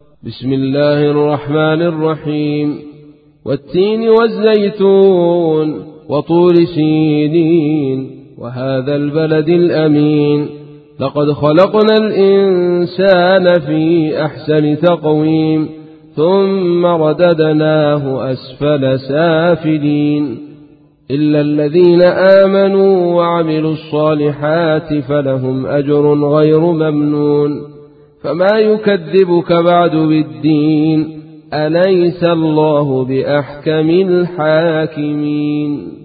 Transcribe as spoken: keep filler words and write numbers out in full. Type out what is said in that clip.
بسم الله الرحمن الرحيم والتين والزيتون وطور سينين وهذا البلد الأمين لقد خلقنا الإنسان في أحسن تقويم ثم رددناه أسفل سافلين إلا الذين آمنوا وعملوا الصالحات فلهم أجر غير ممنون فما يكذبك بعد بالدين أليس الله بأحكم الحاكمين.